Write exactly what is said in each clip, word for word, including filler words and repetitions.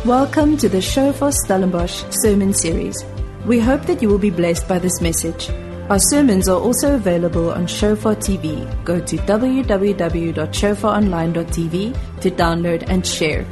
Welcome to the Shofar Stellenbosch sermon series. We hope that you will be blessed by this message. Our sermons are also available on Shofar T V. Go to w w w dot shofar online dot t v to download and share.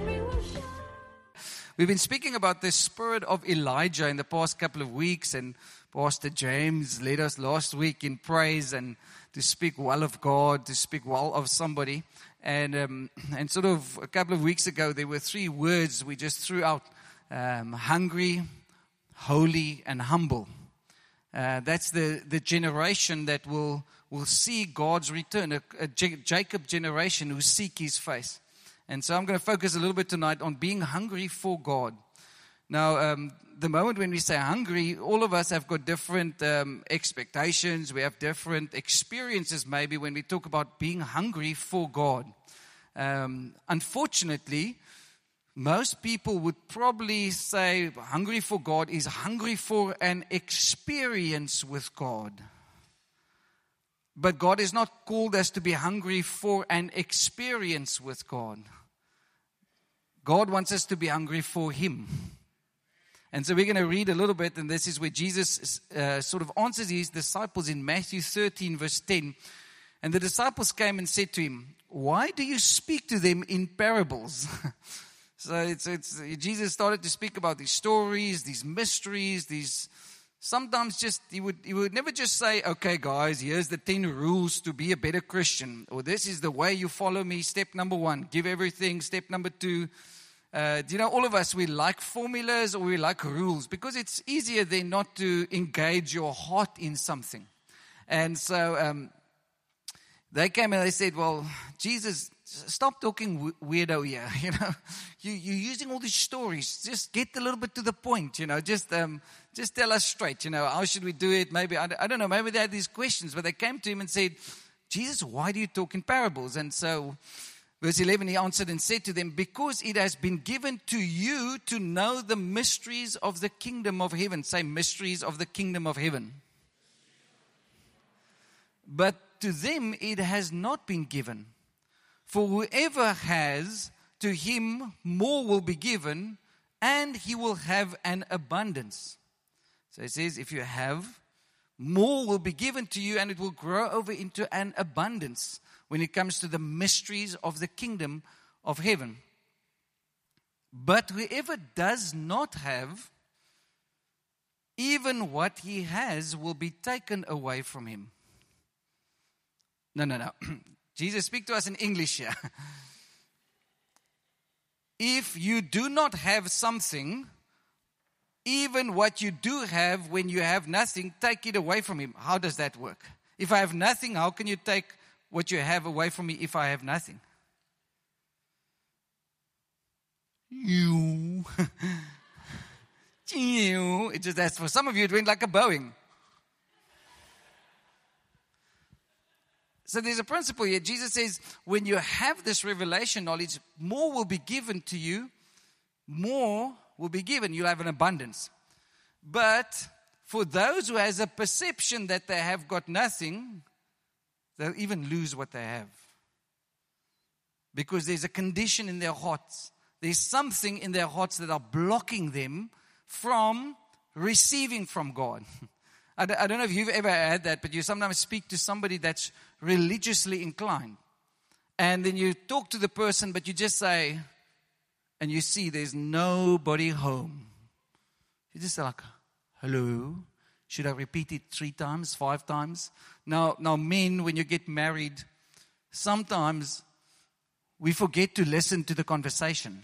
We've been speaking about the spirit of Elijah in the past couple of weeks, and Pastor James led us last week in praise and to speak well of God, to speak well of somebody. And um, and sort of a couple of weeks ago, there were three words we just threw out: um, hungry, holy, and humble. Uh, that's the, the generation that will will see God's return, a, a J- Jacob generation who seek His face. And so I'm going to focus a little bit tonight on being hungry for God. Now, um, the moment when we say hungry, all of us have got different um, expectations. We have different experiences maybe when we talk about being hungry for God. Um, unfortunately, most people would probably say hungry for God is hungry for an experience with God. But God is not called us to be hungry for an experience with God. God wants us to be hungry for Him. And so we're going to read a little bit, and this is where Jesus uh, sort of answers His disciples in Matthew thirteen, verse ten. And the disciples came and said to Him, "Why do you speak to them in parables?" So it's, it's Jesus started to speak about these stories, these mysteries, these sometimes just, he would, he would never just say, "Okay guys, here's the ten rules to be a better Christian," or "This is the way you follow me, step number one, give everything, step number two. Uh, do you know, all of us, we like formulas or we like rules because it's easier then not to engage your heart in something. And so um, they came and they said, "Well, Jesus, stop talking w- weirdo here. You know, you, you're using all these stories. Just get a little bit to the point. You know, just um, just tell us straight. You know, how should we do it? Maybe I, I don't know. Maybe they had these questions, but they came to Him and said, "Jesus, why do you talk in parables?" And so verse eleven, He answered and said to them, "Because it has been given to you to know the mysteries of the kingdom of heaven." Say, mysteries of the kingdom of heaven. "But to them it has not been given. For whoever has, to him more will be given, and he will have an abundance." So it says, if you have, more will be given to you, and it will grow over into an abundance when it comes to the mysteries of the kingdom of heaven. "But whoever does not have, even what he has will be taken away from him." No, no, no. Jesus, speak to us in English here. If you do not have something, even what you do have, when you have nothing, take it away from him. How does that work? If I have nothing, how can you take what you have away from me if I have nothing? You. It just, that's for some of you, it went like a Boeing. So there's a principle here. Jesus says, when you have this revelation knowledge, more will be given to you. More will be given. You'll have an abundance. But for those who has a perception that they have got nothing, they'll even lose what they have. Because there's a condition in their hearts. There's something in their hearts that are blocking them from receiving from God. I don't know if you've ever had that, but you sometimes speak to somebody that's religiously inclined. And then you talk to the person, but you just say, and you see there's nobody home. You just say like, "Hello? Should I repeat it three times, five times?" Now, now men, when you get married, sometimes we forget to listen to the conversation.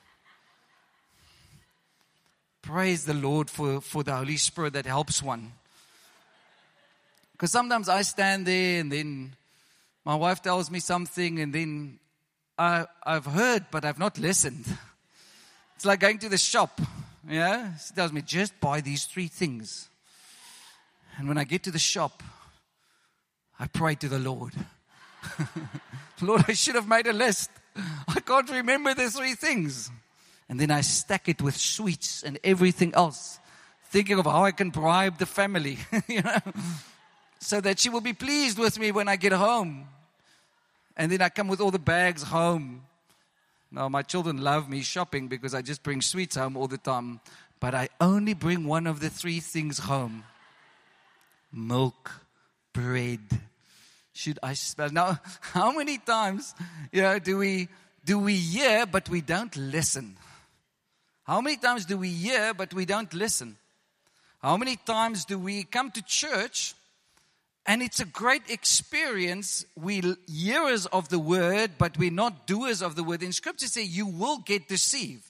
Praise the Lord for, for the Holy Spirit that helps one. Because sometimes I stand there and then my wife tells me something and then I, I've heard but I've not listened. It's like going to the shop. Yeah? She tells me, "Just buy these three things." And when I get to the shop, I pray to the Lord. "Lord, I should have made a list. I can't remember the three things." And then I stack it with sweets and everything else, thinking of how I can bribe the family, you know, so that she will be pleased with me when I get home. And then I come with all the bags home. Now, my children love me shopping because I just bring sweets home all the time. But I only bring one of the three things home. Milk, bread. Should I spell? Now, how many times, you know, do we do we hear but we don't listen? How many times do we hear but we don't listen? How many times do we come to church and it's a great experience? We hearers of the word, but we're not doers of the word. In Scripture say you will get deceived.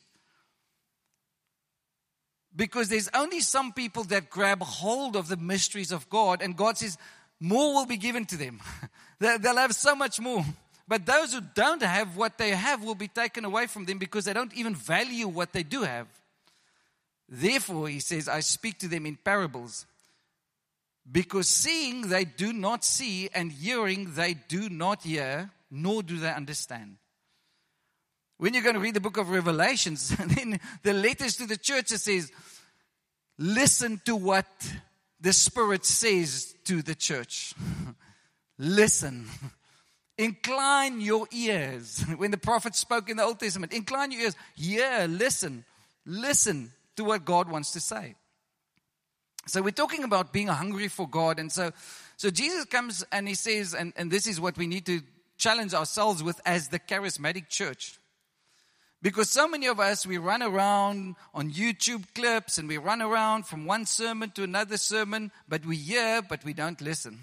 Because there's only some people that grab hold of the mysteries of God, and God says more will be given to them. They'll have so much more. But those who don't have what they have will be taken away from them because they don't even value what they do have. Therefore, he says, I speak to them in parables. Because seeing they do not see, and hearing they do not hear, nor do they understand. When you're going to read the book of Revelations, then the letters to the church, it says, listen to what the Spirit says to the church. Listen. Incline your ears. When the prophet spoke in the Old Testament, incline your ears. Yeah, listen. Listen to what God wants to say. So we're talking about being hungry for God. And so, so Jesus comes and he says, and, and this is what we need to challenge ourselves with as the charismatic church. Because so many of us, we run around on YouTube clips and we run around from one sermon to another sermon, but we hear, but we don't listen.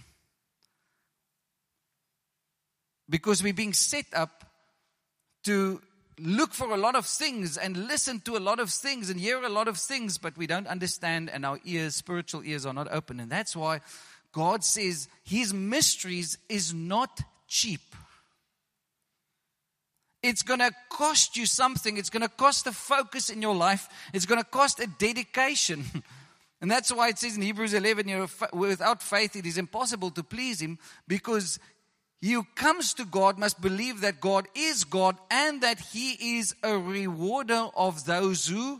Because we're being set up to look for a lot of things and listen to a lot of things and hear a lot of things, but we don't understand and our ears, spiritual ears are not open. And that's why God says His mysteries is not cheap. It's going to cost you something. It's going to cost a focus in your life. It's going to cost a dedication. And that's why it says in Hebrews eleven, you know, without faith it is impossible to please Him, because he who comes to God must believe that God is God and that He is a rewarder of those who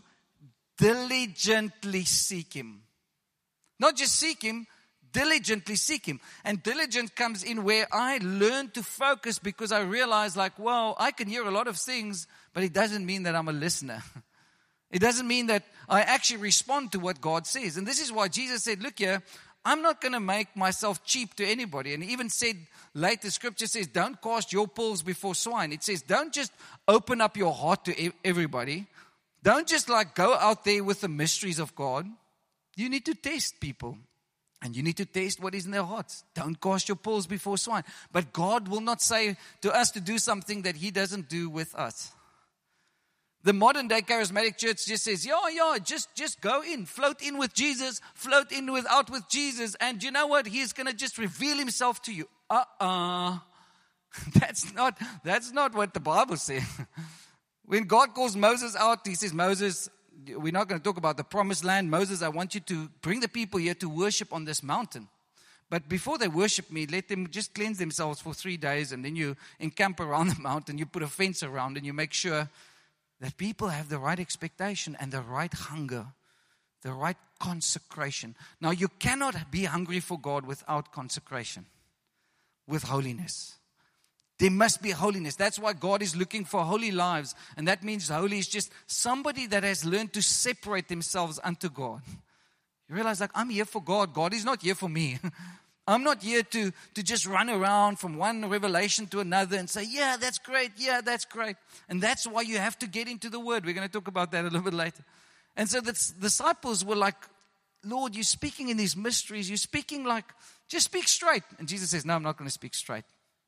diligently seek Him. Not just seek Him, diligently seek Him. And diligent comes in where I learn to focus, because I realize, like, well, I can hear a lot of things, but it doesn't mean that I'm a listener. It doesn't mean that I actually respond to what God says. And this is why Jesus said, look here, I'm not going to make myself cheap to anybody. And he even said, later Scripture says, don't cast your pearls before swine. It says, don't just open up your heart to everybody. Don't just like go out there with the mysteries of God. You need to test people. And you need to taste what is in their hearts. Don't cast your pearls before swine. But God will not say to us to do something that He doesn't do with us. The modern day charismatic church just says, yeah, yeah, just, just go in. Float in with Jesus. Float in with out with Jesus. And you know what? He's going to just reveal Himself to you. Uh-uh. That's not, that's not what the Bible says. When God calls Moses out, He says, Moses, we're not going to talk about the promised land. Moses, I want you to bring the people here to worship on this mountain. But before they worship me, let them just cleanse themselves for three days. And then you encamp around the mountain. You put a fence around and you make sure that people have the right expectation and the right hunger, the right consecration. Now, you cannot be hungry for God without consecration, with holiness. There must be holiness. That's why God is looking for holy lives. And that means holy is just somebody that has learned to separate themselves unto God. You realize, like, I'm here for God. God is not here for me. I'm not here to, to just run around from one revelation to another and say, yeah, that's great. Yeah, that's great. And that's why you have to get into the Word. We're going to talk about that a little bit later. And so the disciples were like, Lord, you're speaking in these mysteries. You're speaking like, just speak straight. And Jesus says, no, I'm not going to speak straight.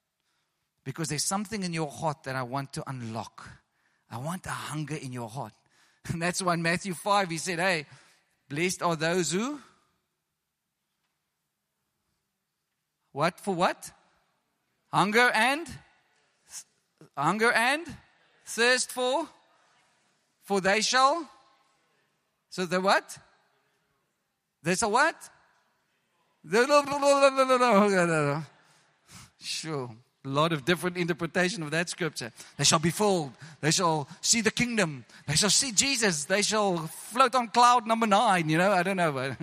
Because there's something in your heart that I want to unlock. I want a hunger in your heart. And that's why in Matthew five, He said, hey, blessed are those who... What for what? Hunger and hunger and thirst for for they shall. So the what? There's a what? Sure. A lot of different interpretation of that scripture. They shall be filled. They shall see the kingdom. They shall see Jesus. They shall float on cloud number nine. You know, I don't know. But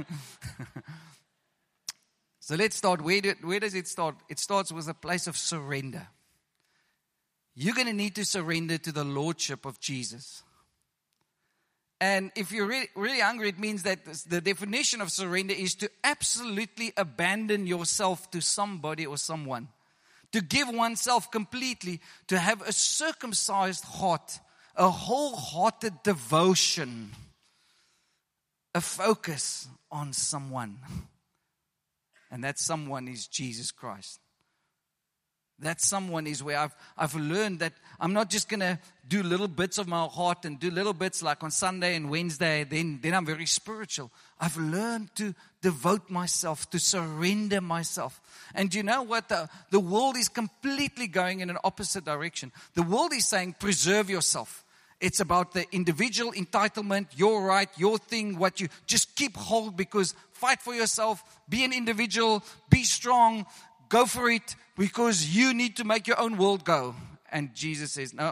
so let's start. Where, do, where does it start? It starts with a place of surrender. you're going to need to surrender to the lordship of Jesus. And if you're really, really hungry, it means that the definition of surrender is to absolutely abandon yourself to somebody or someone. To give oneself completely, to have a circumcised heart, a wholehearted devotion, a focus on someone. And that someone is Jesus Christ. That someone is where I've I've learned that I'm not just going to do little bits of my heart and do little bits like on Sunday and Wednesday, then, then I'm very spiritual. I've learned to devote myself, to surrender myself. And you know what? The, the world is completely going in an opposite direction. The world is saying, preserve yourself. It's about the individual entitlement, your right, your thing, what you just keep hold, because fight for yourself, be an individual, be strong, go for it, because you need to make your own world go. And Jesus says, no.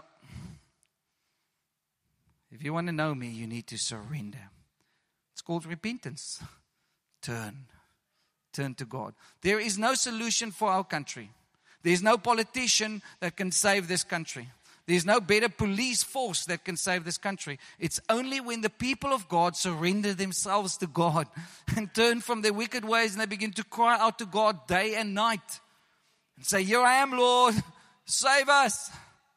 If you want to know me, you need to surrender. It's called repentance. Turn. Turn to God. There is no solution for our country. There is no politician that can save this country. There is no better police force that can save this country. It's only when the people of God surrender themselves to God and turn from their wicked ways and they begin to cry out to God day and night and say, here I am, Lord, save us.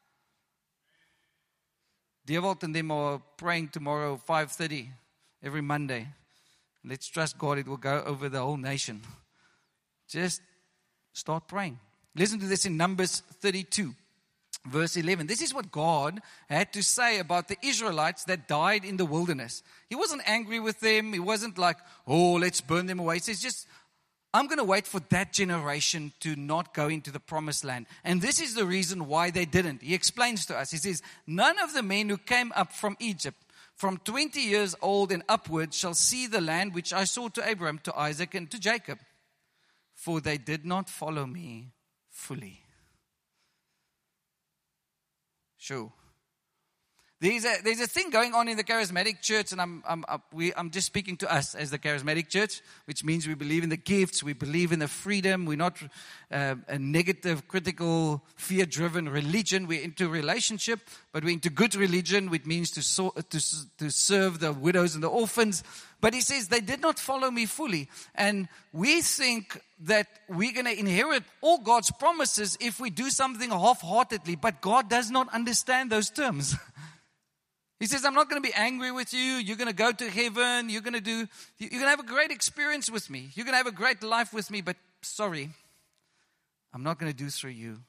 Dewald and them are praying tomorrow, five thirty, every Monday. Let's trust God, it will go over the whole nation. Just start praying. Listen to this in Numbers thirty-two. Verse eleven. This is what God had to say about the Israelites that died in the wilderness. He wasn't angry with them. He wasn't like, oh, let's burn them away. He says, just, I'm going to wait for that generation to not go into the promised land. And this is the reason why they didn't. He explains to us. He says, none of the men who came up from Egypt, from twenty years old and upward, shall see the land which I saw to Abraham, to Isaac, and to Jacob. For they did not follow me fully. Sure. There's a there's a thing going on in the charismatic church, and I'm I'm we I'm just speaking to us as the charismatic church, which means we believe in the gifts, we believe in the freedom. We're not uh, a negative, critical, fear-driven religion. We're into relationship, but we're into good religion, which means to so, to to serve the widows and the orphans. But he says they did not follow me fully, and we think that we're going to inherit all God's promises if we do something half-heartedly. But God does not understand those terms. He says, I'm not going to be angry with you. You're going to go to heaven. You're going to do, you're going to have a great experience with me. You're going to have a great life with me. But sorry, I'm not going to do through you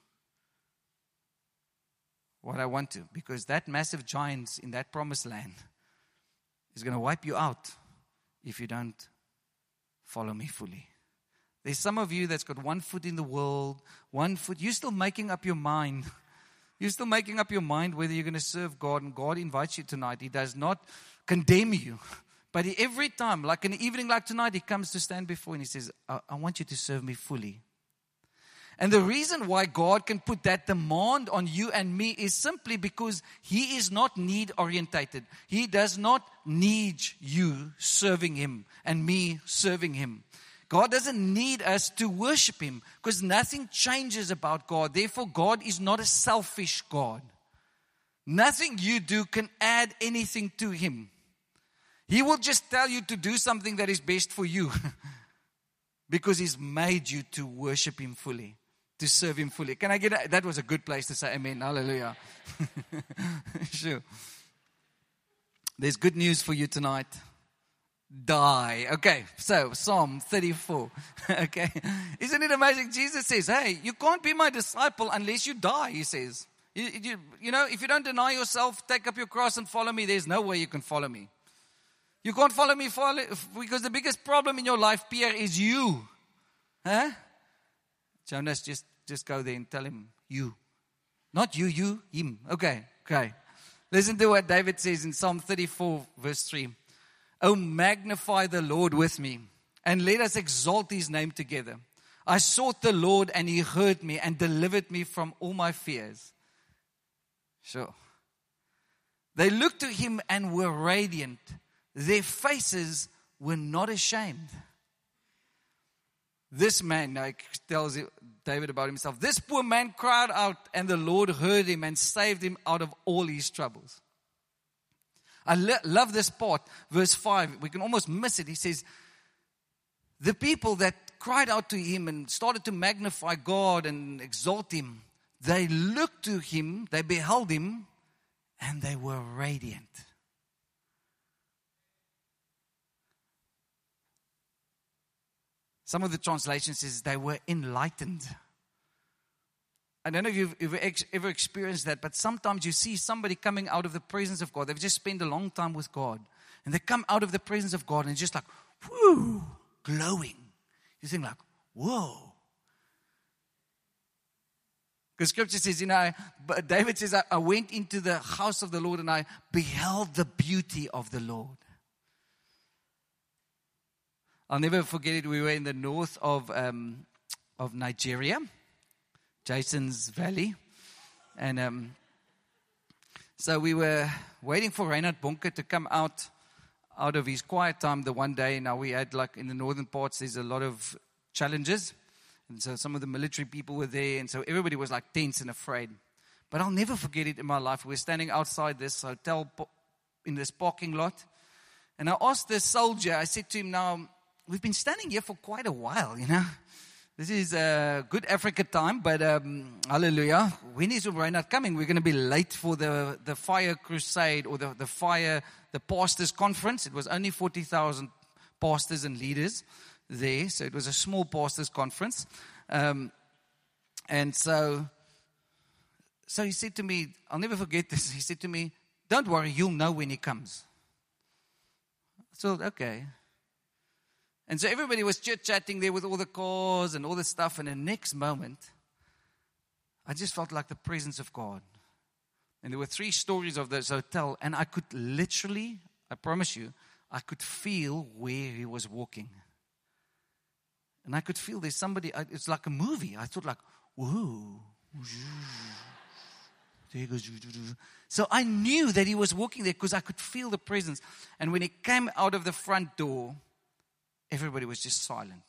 what I want to. Because that massive giant in that promised land is going to wipe you out if you don't follow me fully. There's some of you that's got one foot in the world, one foot. You're still making up your mind. You're still making up your mind whether you're going to serve God, and God invites you tonight. He does not condemn you. But he, every time, like an evening like tonight, he comes to stand before and he says, I, I want you to serve me fully. And the reason why God can put that demand on you and me is simply because he is not need-orientated. He does not need you serving him and me serving him. God doesn't need us to worship him because nothing changes about God. Therefore, God is not a selfish God. Nothing you do can add anything to him. He will just tell you to do something that is best for you because he's made you to worship him fully, to serve him fully. Can I get a, that was a good place to say amen. Hallelujah. Sure. There's good news for you tonight. Die. Okay, so Psalm thirty-four. Okay, isn't it amazing? Jesus says, hey, you can't be my disciple unless you die, he says. You, you, you know, if you don't deny yourself, take up your cross and follow me, there's no way you can follow me. You can't follow me follow, because the biggest problem in your life, Pierre, is you. Huh? Jonas, just, just go there and tell him, you. Not you, you, him. Okay, okay. Listen to what David says in Psalm thirty-four, verse three. Oh, magnify the Lord with me, and let us exalt his name together. I sought the Lord, and he heard me and delivered me from all my fears. Sure. They looked to him and were radiant. Their faces were not ashamed. This man, now he tells David about himself, this poor man cried out, and the Lord heard him and saved him out of all his troubles. I lo- love this part, verse five. We can almost miss it. He says, the people that cried out to him and started to magnify God and exalt him, they looked to him, they beheld him, and they were radiant. Some of the translations says they were enlightened. I don't know if you've ever, ever experienced that, but sometimes you see somebody coming out of the presence of God. They've just spent a long time with God. And they come out of the presence of God and it's just like, whoo, glowing. You think like, whoa. Because scripture says, you know, David says, I went into the house of the Lord and I beheld the beauty of the Lord. I'll never forget it. We were in the north of um, of Nigeria, Jason's Valley. And um, so we were waiting for Reinhard Bonke to come out out of his quiet time the one day. Now we had, like, in the northern parts, there's a lot of challenges. And so some of the military people were there. And so everybody was like tense and afraid. But I'll never forget it in my life. We were standing outside this hotel in this parking lot. And I asked the soldier, I said to him, now, we've been standing here for quite a while, you know. This is a good Africa time, but um, hallelujah. When is Reinhard coming? We're going to be late for the, the fire crusade or the, the fire, the pastors conference. It was only forty thousand pastors and leaders there. So it was a small pastors conference. Um, and so, so he said to me, I'll never forget this. He said to me, don't worry, you'll know when he comes. I thought, okay. And so everybody was chit-chatting there with all the cars and all the stuff. And the next moment, I just felt like the presence of God. And there were three stories of this hotel. And I could literally, I promise you, I could feel where he was walking. And I could feel there's somebody, it's like a movie. I thought like, whoa. There he goes. So I knew that he was walking there because I could feel the presence. And when he came out of the front door, everybody was just silent.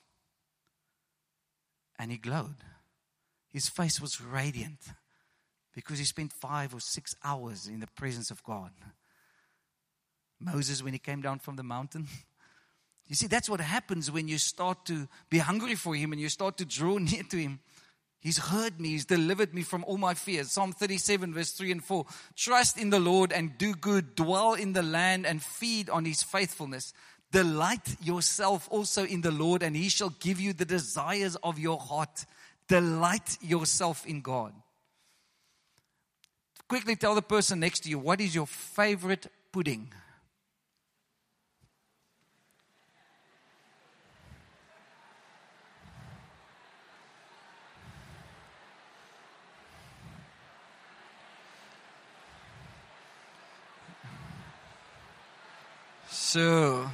And he glowed. His face was radiant because he spent five or six hours in the presence of God. Moses, when he came down from the mountain. You see, that's what happens when you start to be hungry for him and you start to draw near to him. He's heard me. He's delivered me from all my fears. Psalm thirty-seven, verse three and four. Trust in the Lord and do good. Dwell in the land and feed on his faithfulness. Delight yourself also in the Lord, and he shall give you the desires of your heart. Delight yourself in God. Quickly tell the person next to you, what is your favorite pudding? So...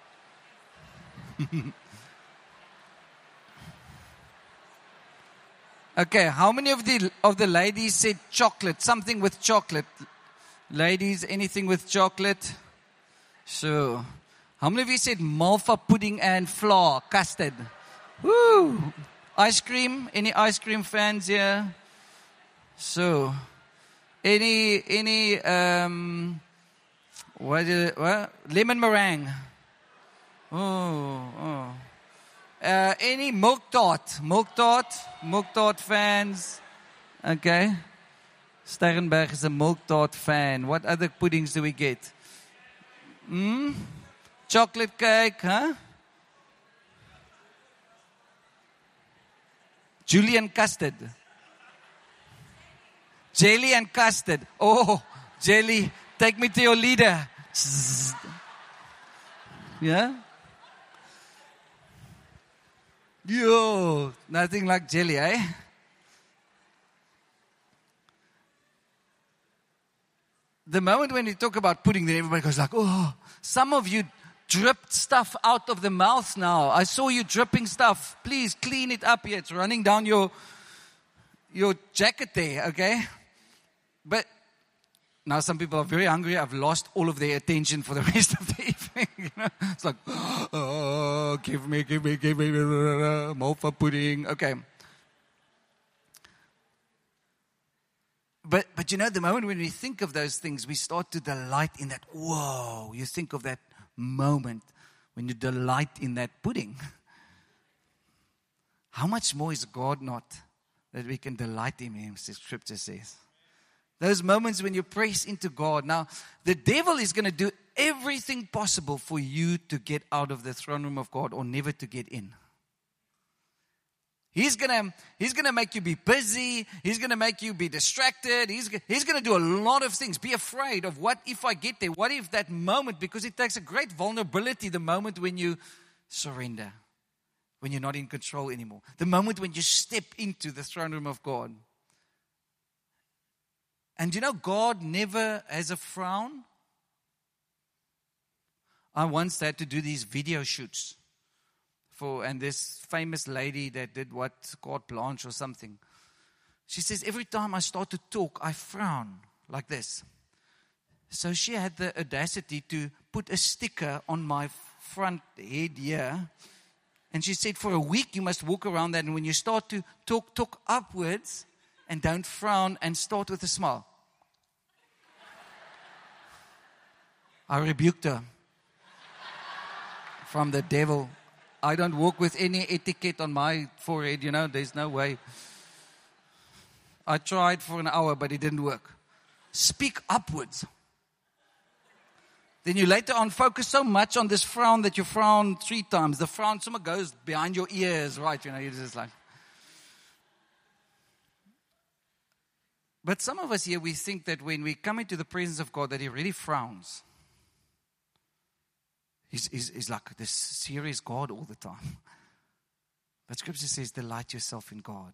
Okay, how many of the of the ladies said chocolate? Something with chocolate. Ladies, anything with chocolate? So, how many of you said malva pudding and flour, custard? Woo! Ice cream? Any ice cream fans here? So, any any um, what is it, what? Lemon meringue? Oh, oh. Uh, any milk tart? Milk tart? Milk tart fans? Okay. Sternberg is a milk tart fan. What other puddings do we get? Hmm? Chocolate cake, huh? Julian custard. Jelly and custard. Oh, jelly. Take me to your leader. Yeah? Yo, nothing like jelly, eh? The moment when you talk about pudding, then everybody goes like, oh, some of you dripped stuff out of the mouth now. I saw you dripping stuff. Please clean it up here. It's running down your, your jacket there, okay? But now some people are very hungry. I've lost all of their attention for the rest of the evening. You know? It's like, oh, give me, give me, give me, Malva pudding. Okay. But, but you know, the moment when we think of those things, we start to delight in that. Whoa, you think of that moment when you delight in that pudding. How much more is God not that we can delight in Him, as Scripture says. Those moments when you press into God. Now, the devil is going to do everything possible for you to get out of the throne room of God or never to get in. He's gonna, he's gonna make you be busy. He's gonna make you be distracted. He's, he's gonna do a lot of things. Be afraid of what if I get there? What if that moment, because it takes a great vulnerability, the moment when you surrender, when you're not in control anymore. The moment when you step into the throne room of God. And you know, God never has a frown. I once had to do these video shoots. For, and this famous lady that did what, carte blanche or something. She says, every time I start to talk, I frown like this. So she had the audacity to put a sticker on my front head here. And she said, for a week you must walk around that. And when you start to talk, talk upwards and don't frown and start with a smile. I rebuked her from the devil. I don't walk with any etiquette on my forehead, you know, there's no way. I tried for an hour, but it didn't work. Speak upwards. Then you later on focus so much on this frown that you frown three times. The frown, someone goes behind your ears, right? You know, you're just like. But some of us here, we think that when we come into the presence of God, that He really frowns. He's, he's, he's like this serious God all the time. But Scripture says, delight yourself in God.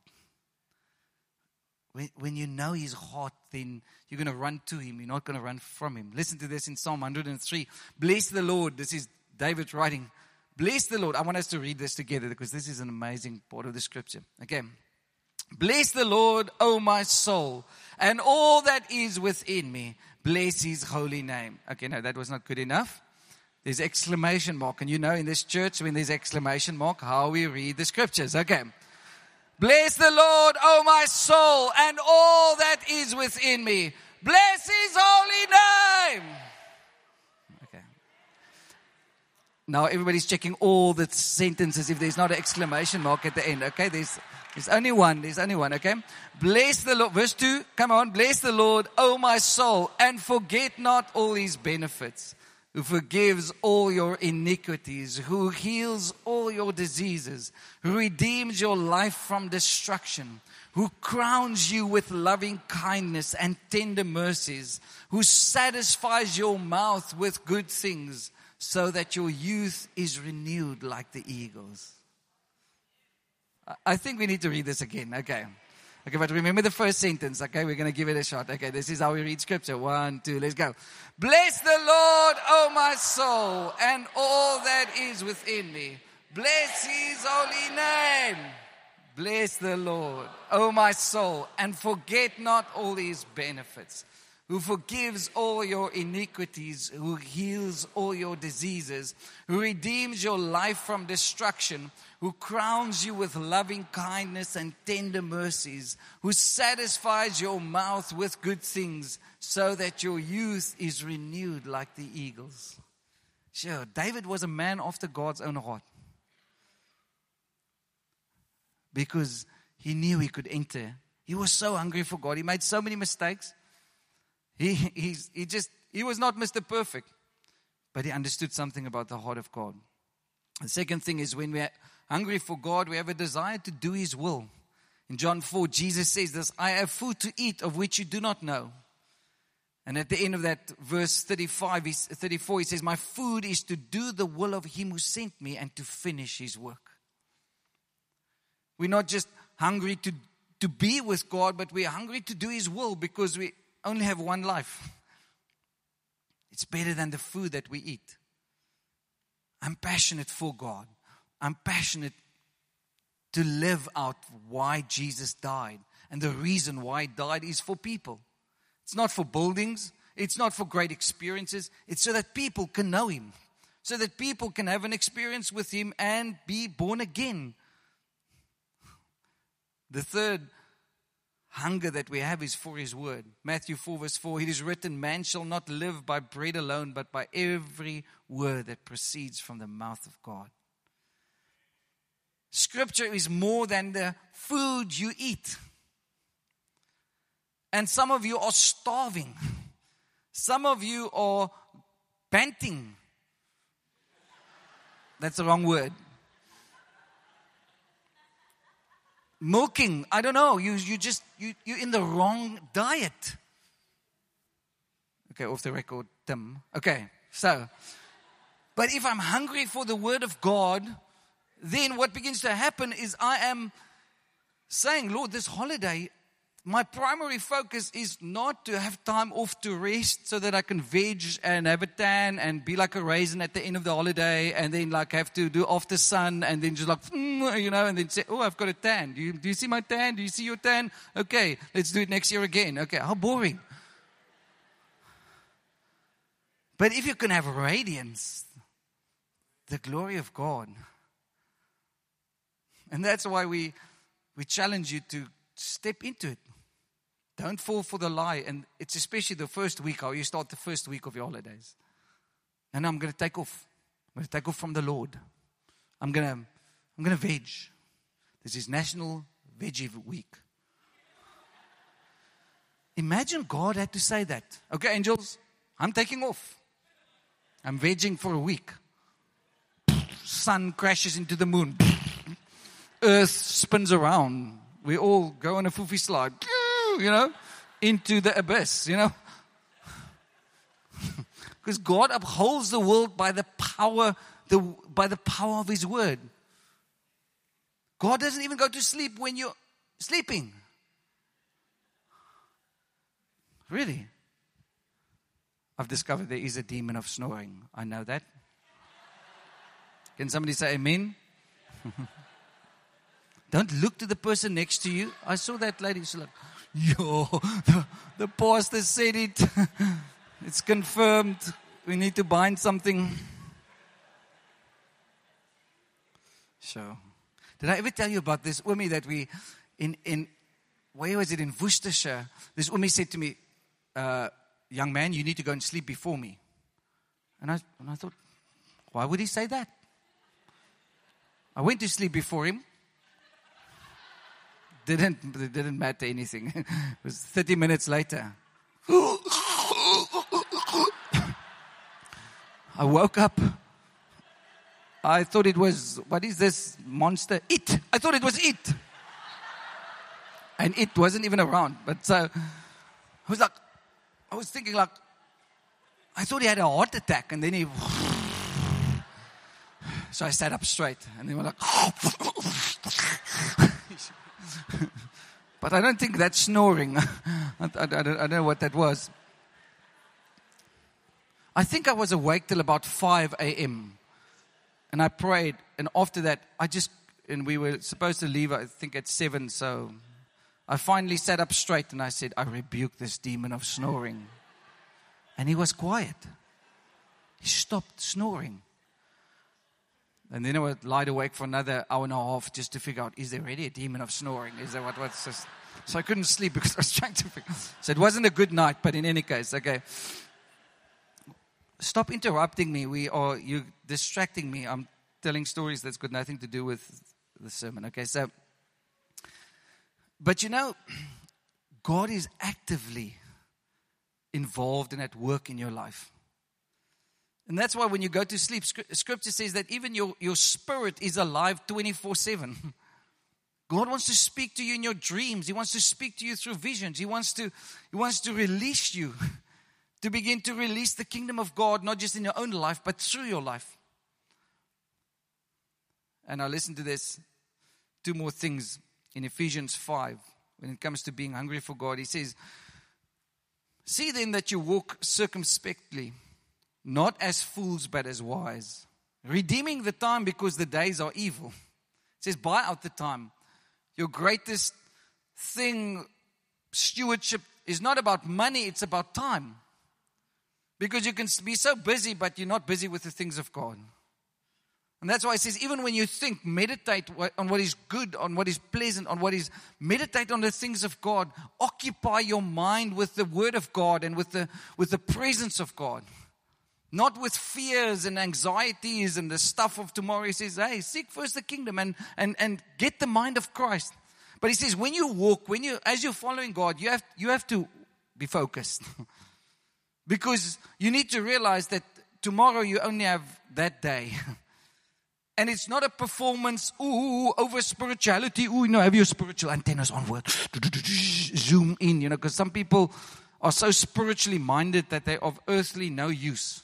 When, when you know His heart, then you're going to run to Him. You're not going to run from Him. Listen to this in Psalm one hundred three. Bless the Lord. This is David writing. Bless the Lord. I want us to read this together because this is an amazing part of the Scripture. Okay. Bless the Lord, O my soul, and all that is within me. Bless His holy name. Okay, no, that was not good enough. There's exclamation mark. And you know in this church when there's exclamation mark, how we read the Scriptures. Okay. Bless the Lord, O my soul, and all that is within me. Bless His holy name. Okay. Now everybody's checking all the sentences if there's not an exclamation mark at the end. Okay. There's, there's only one. There's only one. Okay. Bless the Lord. Verse two. Come on. Bless the Lord, O my soul, and forget not all His benefits. Who forgives all your iniquities, who heals all your diseases, who redeems your life from destruction, who crowns you with loving kindness and tender mercies, who satisfies your mouth with good things, so that your youth is renewed like the eagles. I think we need to read this again. Okay. Okay, but remember the first sentence, okay? We're going to give it a shot. Okay, this is how we read Scripture. One, two, let's go. Bless the Lord, O my soul, and all that is within me. Bless His holy name. Bless the Lord, O my soul, and forget not all His benefits. Who forgives all your iniquities, who heals all your diseases, who redeems your life from destruction, who crowns you with loving kindness and tender mercies, who satisfies your mouth with good things, so that your youth is renewed like the eagles. Sure, David was a man after God's own heart. Because he knew he could enter. He was so hungry for God. He made so many mistakes. He, he's, he just, he was not Mister Perfect, but he understood something about the heart of God. The second thing is when we're hungry for God, we have a desire to do His will. In John four, Jesus says this, I have food to eat of which you do not know. And at the end of that verse thirty-five, thirty-four, he says, my food is to do the will of Him who sent me and to finish His work. We're not just hungry to, to be with God, but we're hungry to do His will because we only have one life. It's better than the food that we eat. I'm passionate for God. I'm passionate to live out why Jesus died. And the reason why He died is for people. It's not for buildings. It's not for great experiences. It's so that people can know Him. so that people can have an experience with Him and be born again. The third hunger that we have is for His word. Matthew four verse four, it is written, man shall not live by bread alone, but by every word that proceeds from the mouth of God. Scripture is more than the food you eat. And some of you are starving. Some of you are panting. That's the wrong word. Milking, I don't know, you you just, you, you're in the wrong diet. Okay, off the record, Tim. Okay, so, but if I'm hungry for the word of God, then what begins to happen is I am saying, Lord, this holiday, my primary focus is not to have time off to rest so that I can veg and have a tan and be like a raisin at the end of the holiday and then like have to do after sun and then just like, mm, you know, and then say, oh, I've got a tan. Do you, do you see my tan? Do you see your tan? Okay, let's do it next year again. Okay, how boring. But if you can have radiance, the glory of God. And that's why we we challenge you to step into it. Don't fall for the lie. And it's especially the first week, how you start the first week of your holidays. And I'm going to take off. I'm going to take off from the Lord. I'm going to, I'm going to veg. This is National Veggie Week. Imagine God had to say that. Okay, angels, I'm taking off. I'm vegging for a week. Sun crashes into the moon. Earth spins around. We all go on a foofy slide, you know, into the abyss, you know. Because God upholds the world by the power, the by the power of His word. God doesn't even go to sleep when you're sleeping. Really? I've discovered there is a demon of snoring. I know that. Can somebody say amen? Don't look to the person next to you. I saw that lady. She's like, yo, the, the pastor said it. It's confirmed. We need to bind something. So, did I ever tell you about this Umi that we, in, in where was it, in Worcestershire, this Umi said to me, uh, young man, you need to go and sleep before me. And I, and I thought, why would he say that? I went to sleep before him. Didn't, it didn't matter anything. It was thirty minutes later. I woke up. I thought it was, what is this monster? It. I thought it was it. And it wasn't even around. But so, I was like, I was thinking like, I thought he had a heart attack. And then he, so I sat up straight. And they were like, but I don't think that's snoring. I, I, I, don't, I don't know what that was. I think I was awake till about five a.m. And I prayed. And after that, I just, and we were supposed to leave, I think, at seven. So I finally sat up straight and I said, I rebuke this demon of snoring. And he was quiet. He stopped snoring. And then I was lied awake for another hour and a half just to figure out, is there really a demon of snoring? Is there what, what's this? So I couldn't sleep because I was trying to figure. So it wasn't a good night, but in any case, okay. Stop interrupting me. We are, you're distracting me. I'm telling stories that's got nothing to do with the sermon. Okay, so, but you know, God is actively involved and at work in your life. And that's why when you go to sleep, Scripture says that even your, your spirit is alive twenty-four seven. God wants to speak to you in your dreams. He wants to speak to you through visions. He wants to, he wants to release you, to begin to release the kingdom of God, not just in your own life, but through your life. And I listen to this, two more things in Ephesians five, when it comes to being hungry for God. He says, see then that you walk circumspectly, not as fools, but as wise, redeeming the time because the days are evil. It says, buy out the time. Your greatest thing, stewardship, is not about money, it's about time. Because you can be so busy, but you're not busy with the things of God. And that's why it says, even when you think, meditate on what is good, on what is pleasant, on what is, meditate on the things of God. Occupy your mind with the word of God and with the, with the presence of God. Not with fears and anxieties and the stuff of tomorrow. He says, hey, seek first the kingdom and, and, and get the mind of Christ. But he says, when you walk, when you, as you're following God, you have, you have to be focused. Because you need to realize that tomorrow you only have that day. And it's not a performance, ooh, over spirituality. Ooh, you know, have your spiritual antennas on work. Zoom in, you know, because some people are so spiritually minded that they're of earthly no use.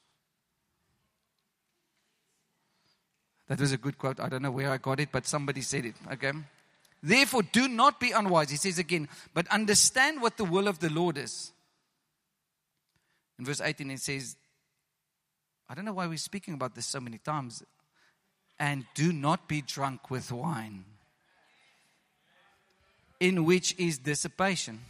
That was a good quote. I don't know where I got it, but somebody said it. Okay. Therefore, do not be unwise. He says again, but understand what the will of the Lord is. In verse eighteen, it says, I don't know why we're speaking about this so many times. And do not be drunk with wine, in which is dissipation,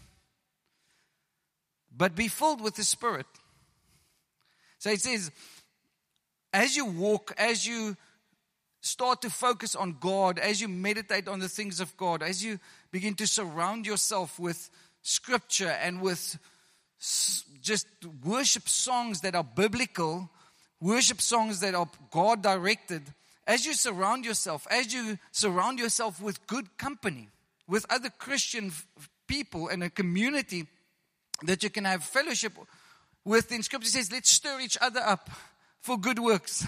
but be filled with the Spirit. So it says, as you walk, as you start to focus on God, as you meditate on the things of God, as you begin to surround yourself with Scripture and with just worship songs that are biblical, worship songs that are God-directed, as you surround yourself, as you surround yourself with good company, with other Christian people and a community that you can have fellowship with, in Scripture says, let's stir each other up for good works.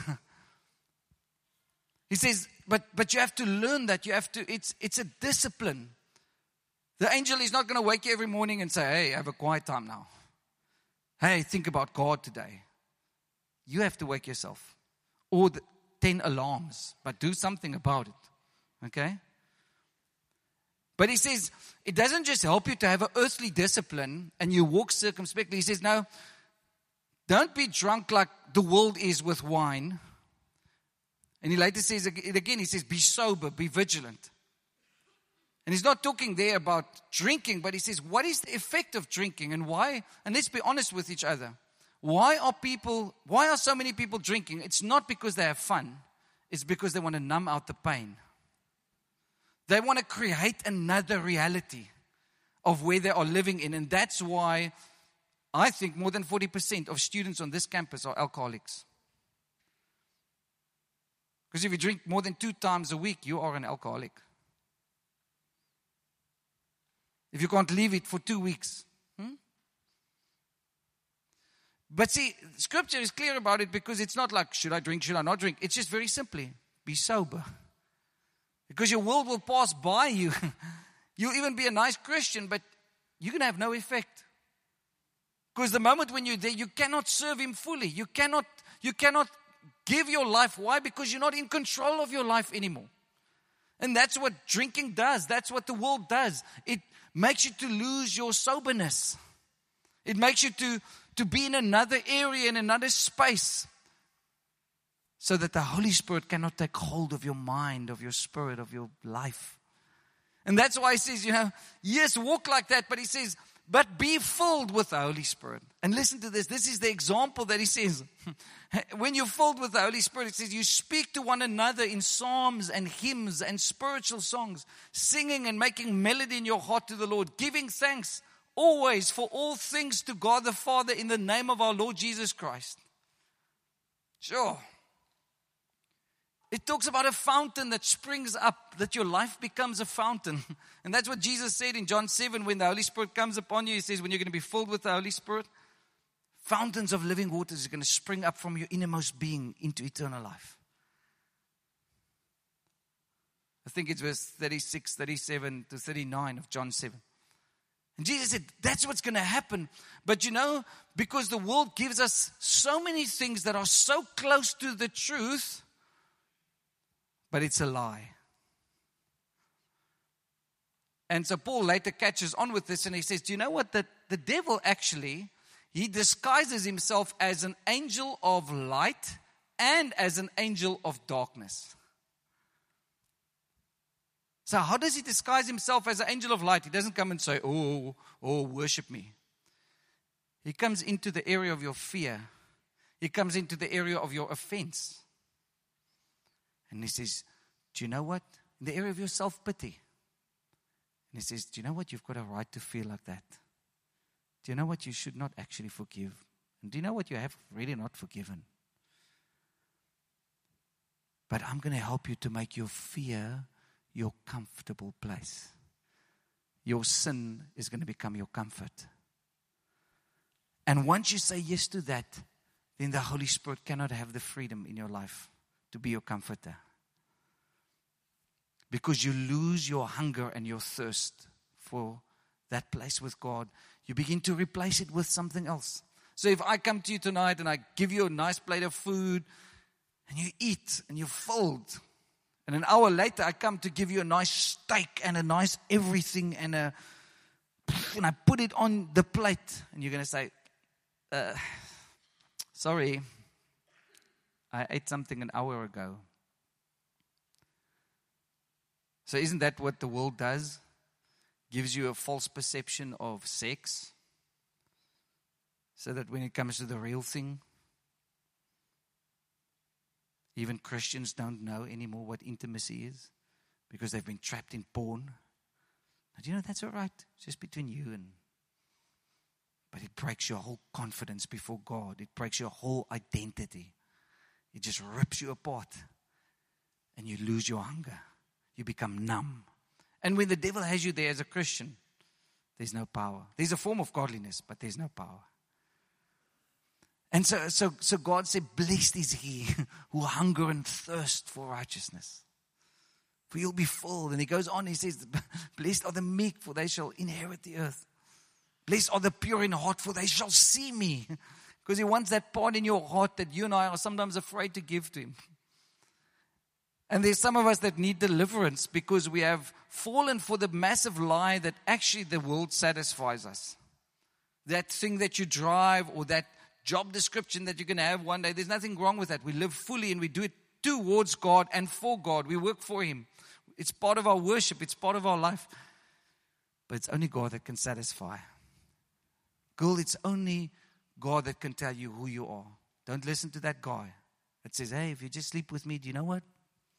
He says, but but you have to learn that. You have to, it's it's a discipline. The angel is not going to wake you every morning and say, hey, have a quiet time now. Hey, think about God today. You have to wake yourself. Or the ten alarms, but do something about it. Okay? But he says, it doesn't just help you to have an earthly discipline and you walk circumspectly. He says, no, don't be drunk like the world is with wine. And he later says it again, he says, be sober, be vigilant. And he's not talking there about drinking, but he says, what is the effect of drinking and why? And let's be honest with each other. Why are people, why are so many people drinking? It's not because they have fun. It's because they want to numb out the pain. They want to create another reality of where they are living in. And that's why I think more than forty percent of students on this campus are alcoholics. Because if you drink more than two times a week, you are an alcoholic. If you can't leave it for two weeks. Hmm? But see, Scripture is clear about it because it's not like, should I drink, should I not drink? It's just very simply, be sober. Because your world will pass by you. You'll even be a nice Christian, but you're going to have no effect. Because the moment when you're there, you cannot serve Him fully. You cannot, you cannot give your life. Why? Because you're not in control of your life anymore. And that's what drinking does. That's what the world does. It makes you to lose your soberness. It makes you to, to be in another area, in another space. So that the Holy Spirit cannot take hold of your mind, of your spirit, of your life. And that's why He says, you know, yes, walk like that. But He says, but be filled with the Holy Spirit. And listen to this. This is the example that He says. When you're filled with the Holy Spirit, it says you speak to one another in psalms and hymns and spiritual songs, singing and making melody in your heart to the Lord, giving thanks always for all things to God the Father in the name of our Lord Jesus Christ. Sure. It talks about a fountain that springs up, that your life becomes a fountain. And that's what Jesus said in John seven, when the Holy Spirit comes upon you. He says, when you're going to be filled with the Holy Spirit, fountains of living waters are going to spring up from your innermost being into eternal life. I think it's verse thirty-six, thirty-seven to thirty-nine of John seven. And Jesus said, that's what's going to happen. But you know, because the world gives us so many things that are so close to the truth, but it's a lie. And so Paul later catches on with this and he says, do you know what? The, the devil actually, he disguises himself as an angel of light and as an angel of darkness. So how does he disguise himself as an angel of light? He doesn't come and say, oh, oh, worship me. He comes into the area of your fear. He comes into the area of your offense. And he says, do you know what? In the area of your self-pity. And he says, do you know what? You've got a right to feel like that. Do you know what? You should not actually forgive. And do you know what? You have really not forgiven. But I'm going to help you to make your fear your comfortable place. Your sin is going to become your comfort. And once you say yes to that, then the Holy Spirit cannot have the freedom in your life to be your comforter. Because you lose your hunger and your thirst for that place with God. You begin to replace it with something else. So if I come to you tonight and I give you a nice plate of food and you eat and you're filled, and an hour later I come to give you a nice steak and a nice everything and a, and I put it on the plate, and you're going to say, uh, sorry, I ate something an hour ago. So isn't that what the world does? Gives you a false perception of sex, so that when it comes to the real thing, even Christians don't know anymore what intimacy is, because they've been trapped in porn. Now, do you know that's all right? It's just between you and... But it breaks your whole confidence before God. It breaks your whole identity. It just rips you apart. And you lose your hunger. You become numb. And when the devil has you there as a Christian, there's no power. There's a form of godliness, but there's no power. And so, so, so God said, blessed is he who hunger and thirst for righteousness, for you'll be full. And he goes on, he says, blessed are the meek, for they shall inherit the earth. Blessed are the pure in heart, for they shall see me. Because he wants that part in your heart that you and I are sometimes afraid to give to him. And there's some of us that need deliverance because we have fallen for the massive lie that actually the world satisfies us. That thing that you drive, or that job description that you're going to have one day, there's nothing wrong with that. We live fully and we do it towards God and for God. We work for him. It's part of our worship. It's part of our life. But it's only God that can satisfy. Girl, it's only God that can tell you who you are. Don't listen to that guy that says, hey, if you just sleep with me, do you know what?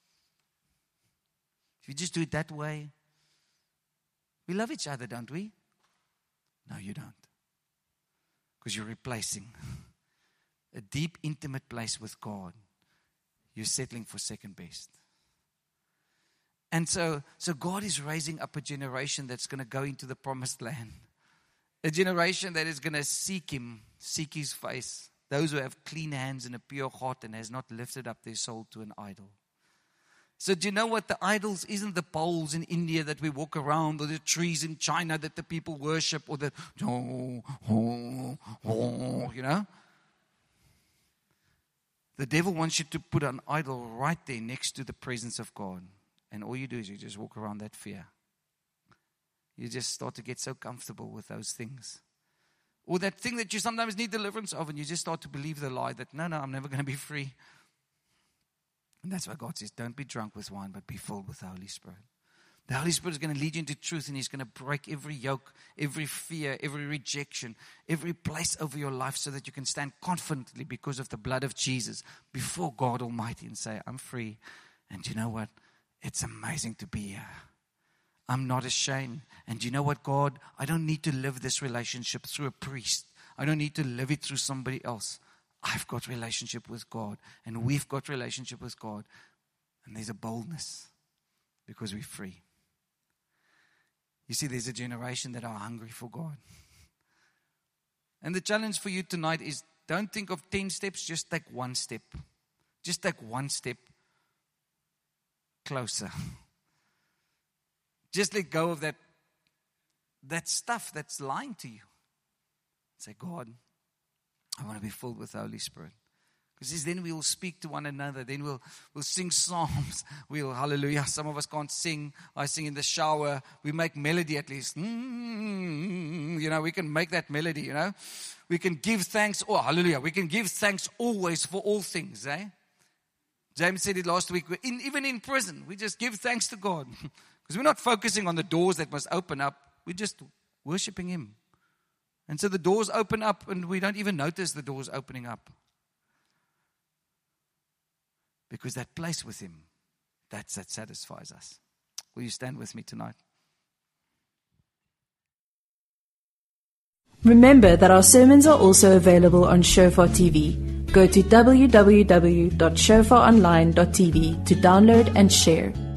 If you just do it that way, we love each other, don't we? No, you don't. Because you're replacing a deep, intimate place with God. You're settling for second best. And so, so God is raising up a generation that's going to go into the promised land. A generation that is going to seek him, seek his face. Those who have clean hands and a pure heart and has not lifted up their soul to an idol. So do you know what? The idols isn't the poles in India that we walk around, or the trees in China that the people worship, or the, oh, oh, oh, you know. The devil wants you to put an idol right there next to the presence of God. And all you do is you just walk around that fear. You just start to get so comfortable with those things. Or that thing that you sometimes need deliverance of, and you just start to believe the lie that, no, no, I'm never going to be free. And that's why God says, don't be drunk with wine, but be filled with the Holy Spirit. The Holy Spirit is going to lead you into truth, and he's going to break every yoke, every fear, every rejection, every place over your life, so that you can stand confidently because of the blood of Jesus before God Almighty and say, I'm free. And you know what? It's amazing to be here. I'm not ashamed. And you know what, God? I don't need to live this relationship through a priest. I don't need to live it through somebody else. I've got relationship with God, and we've got relationship with God. And there's a boldness because we're free. You see, there's a generation that are hungry for God. And the challenge for you tonight is, don't think of ten steps, just take one step. Just take one step closer. Just let go of that, that stuff that's lying to you. Say, God, I want to be filled with the Holy Spirit. Because then we'll speak to one another. Then we'll we'll sing psalms. We'll, hallelujah. Some of us can't sing. I sing in the shower. We make melody at least. Mm-hmm. You know, we can make that melody, you know. We can give thanks. Oh, hallelujah. We can give thanks always for all things, eh? James said it last week. In, even in prison, we just give thanks to God. Because we're not focusing on the doors that must open up. We're just worshiping him. And so the doors open up and we don't even notice the doors opening up. Because that place with Him, that's that satisfies us. Will you stand with me tonight? Remember that our sermons are also available on Shofar T V. Go to w w w dot shofar online dot t v to download and share.